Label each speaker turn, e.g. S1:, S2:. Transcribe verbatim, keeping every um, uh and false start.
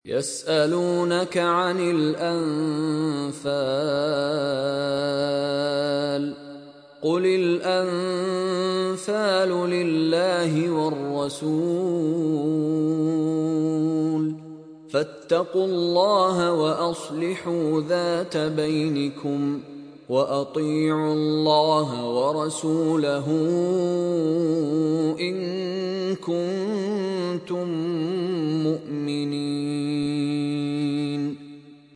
S1: يسألونك عن الأنفال قل الأنفال لله والرسول فاتقوا الله وأصلحوا ذات بينكم وأطيعوا الله ورسوله إن كنتم